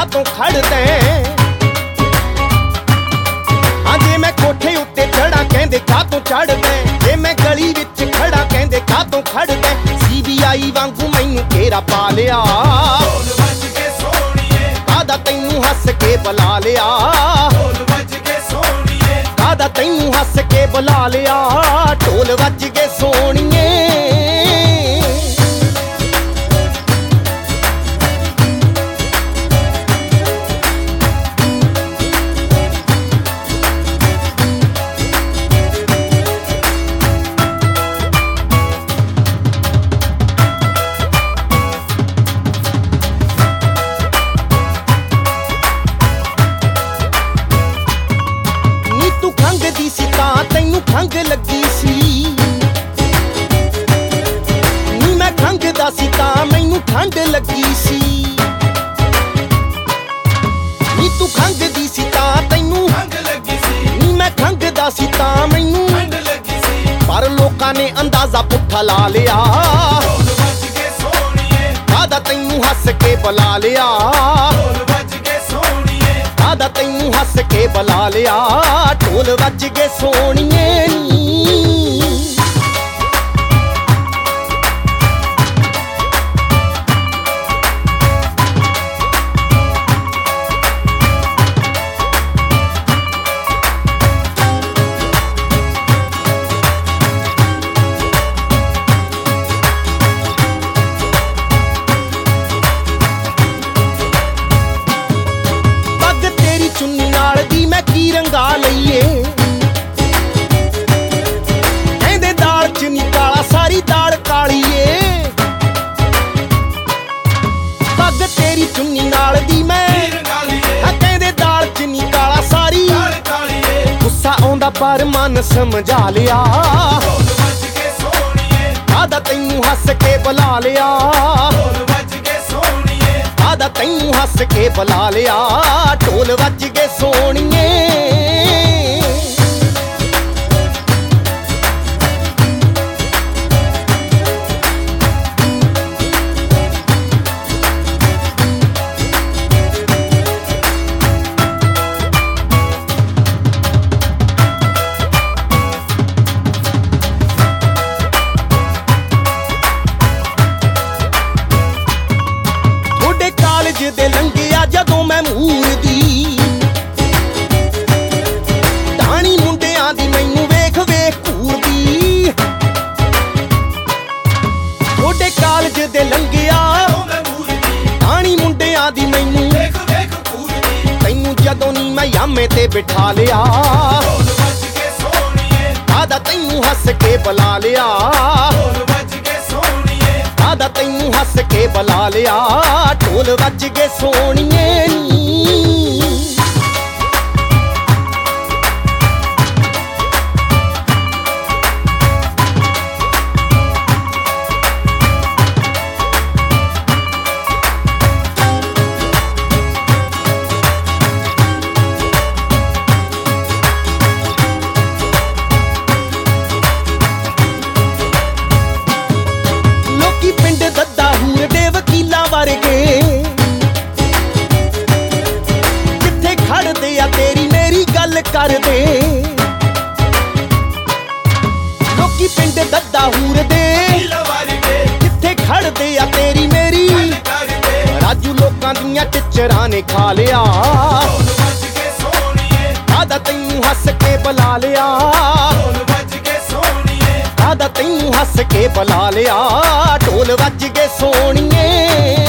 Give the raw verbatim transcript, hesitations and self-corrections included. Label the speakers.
Speaker 1: ਕਾਤੋਂ ਖੜਦੇ ਹਾਂ ਜੇ ਮੈਂ ਕੋਠੇ ਉੱਤੇ ਚੜਾ ਕਹਿੰਦੇ ਕਾਤੋਂ ਚੜਦੇ ਜੇ ਮੈਂ ਗਲੀ ਵਿੱਚ ਖੜਾ ਕਹਿੰਦੇ ਕਾਤੋਂ ਖੜਦੇ ਸੀ ਬੀ ਆਈ ਵਾਂਗੂ ਮੈਨੂੰ ਘੇਰਾ ਪਾ ਲਿਆ
Speaker 2: ਢੋਲ ਵੱਜ ਕੇ ਸੋਹਣੀਏ
Speaker 1: ਕਾਦਾ ਤੈਨੂੰ ਹੱਸ ਕੇ ਬੁਲਾ ਲਿਆ
Speaker 2: ਢੋਲ ਵੱਜ ਕੇ ਸੋਹਣੀਏ
Speaker 1: ਕਾਦਾ ਤੈਨੂੰ ਹੱਸ ਕੇ ਬੁਲਾ ਲਿਆ ਢੋਲ ਵੱਜ ਕੇ ਸੋਹਣੀਏ ਖੰਘਦੀ ਸੀ ਤਾਂ ਤੈਨੂੰ ਖੰਘ ਲੱਗੀ ਸੀ ਨੀ ਮੈਂ ਖੰਘਦਾ ਸੀ ਤਾਂ ਮੈਨੂੰ ਠੰਡ ਲੱਗੀ ਸੀ ਨੀ ਤੂੰ ਖੰਘਦੀ ਸੀ ਤਾਂ ਤੈਨੂੰ
Speaker 2: ਖੰਘ ਲੱਗੀ ਸੀ
Speaker 1: ਨੀ ਮੈਂ ਖੰਘਦਾ ਸੀ ਤਾਂ ਮੈਨੂੰ
Speaker 2: ਠੰਡ ਲੱਗੀ ਸੀ
Speaker 1: ਪਰ ਲੋਕਾਂ ਨੇ ਅੰਦਾਜ਼ਾ ਪੁੱਠਾ ਲਾ ਲਿਆ
Speaker 2: ਢੋਲ ਵੱਜ ਕੇ ਸੋਹਣੀਏ
Speaker 1: ਕਾਦਾ ਤੈਨੂੰ ਹੱਸ ਕੇ ਬੁਲਾ ਲਿਆ
Speaker 2: ਢੋਲ ਵੱਜ ਕੇ ਸੋਹਣੀਏ
Speaker 1: ਕਾਦਾ ਤੈਨੂੰ ਹੱਸ ਕੇ ਬੁਲਾ ਲਿਆ ਢੋਲ ਵੱਜ ਕੇ ਸੋਹਣੀਏ ਨੀ ਚੁੰਨੀ ਨਾਲ ਦੀ ਮੈਂ ਕੀ ਰੰਗਾ ਲਈਏ ਕਹਿੰਦੇ ਦਾਲ ਚ ਨੀ ਕਾਲਾ ਸਾਰੀ ਦਾਲ ਕਾਲੀ ਏ ਪੱਗ ਤੇਰੀ ਚੁੰਨੀ ਨਾਲ ਦੀ ਮੈਂ
Speaker 2: ਰੰਗਾਲੀਏ
Speaker 1: ਆ ਕਹਿੰਦੇ ਦਾਲ ਚ ਨੀ ਕਾਲਾ ਸਾਰੀ
Speaker 2: ਦਾਲ ਕਾਲੀਏ
Speaker 1: ਗੁੱਸਾ ਆਉਂਦਾ ਪਰ ਮਨ ਸਮਝਾ ਲਿਆ
Speaker 2: ਢੋਲ ਵੱਜ ਕੇ ਸੋਹਣੀਏ
Speaker 1: ਕਾਦਾ ਤੈਨੂੰ ਹੱਸ ਕੇ ਬੁਲਾ ਲਿਆ
Speaker 2: ਢੋਲ ਵੱਜ ਕੇ ਸੋਹਣੀਏ
Speaker 1: ਕਾਦਾ ਤੈਨੂੰ ਹੱਸ ਕੇ ਬੁਲਾ ਲਿਆ ਢੋਲ ਵੱਜ ਕੇ ਸੋਹਣੀਏ ਕਾਲਜ ਦੇ ਲੰਘਿਆ ਜਦੋਂ ਮੈਂ ਮੂਰ ਦੀ ਟਾਣੀ ਮੁੰਡਿਆਂ ਦੀ ਮੈਨੂੰ ਵੇਖ ਵੇਖ ਘੂਰਦੀ ਤੁਹਾਡੇ ਕਾਲਜ ਦੇ ਲੰਘਿਆ ਟਾਣੀ ਮੁੰਡਿਆਂ ਦੀ ਮੈਨੂੰ
Speaker 2: ਵੇਖ ਵੇਖ ਪੂਰਦੀ
Speaker 1: ਤੈਨੂੰ ਜਦੋਂ ਨੀ ਮੈਂ ਯਾਮੇ ਤੇ ਬਿਠਾ ਲਿਆ
Speaker 2: ਢੋਲ ਵੱਜ ਕੇ ਸੋਹਣੀਏ
Speaker 1: ਕਾਦਾ ਤੈਨੂੰ ਹੱਸ ਕੇ ਬੁਲਾ ਲਿਆ
Speaker 2: ਢੋਲ ਵੱਜ ਕੇ ਸੋਹਣੀਏ
Speaker 1: ਕਾਦਾ ਤੈਨੂੰ ਹੱਸ ਕੇ ਬੁਲਾ ਲਿਆ ਢੋਲ ਵੱਜ ਕੇ ਸੋਹਣੀਏ ਨੀ ਲੋਕੀ ਪਿੰਡ ਦੱਦਾ ਹੂਰ ਦੇ ਵਕੀਲਾਂ ਵਰਗੇ ਕਿੱਥੇ ਖੜਦੇ ਆ ਤੇਰੀ ਮੇਰੀ ਗੱਲ ਕਰਦੇ ਲੋਕੀ ਪਿੰਡ ਦੱਦਾ ਹੂਰ ਦੇ
Speaker 2: ਲਵਾਰੀਏ
Speaker 1: ਕਿੱਥੇ ਖੜਦੇ ਆ ਤੇਰੀ ਮੇਰੀ
Speaker 2: ਕਰਦੇ
Speaker 1: ਰਾਜੂ ਲੋਕਾਂ ਦੀਆਂ ਟਿਚਰਾਂ ਨੇ ਖਾ ਲਿਆ
Speaker 2: ਢੋਲ ਵੱਜ ਕੇ ਸੋਹਣੀਏ
Speaker 1: ਕਾਦਾ ਤੈਨੂੰ ਹੱਸ ਕੇ ਬੁਲਾ ਲਿਆ
Speaker 2: ਢੋਲ ਵੱਜ ਕੇ ਸੋਹਣੀਏ
Speaker 1: ਕਾਦਾ ਤੈਨੂੰ ਹੱਸ ਕੇ ਬੁਲਾ ਲਿਆ ਢੋਲ ਵੱਜ ਕੇ ਸੋਹਣੀਏ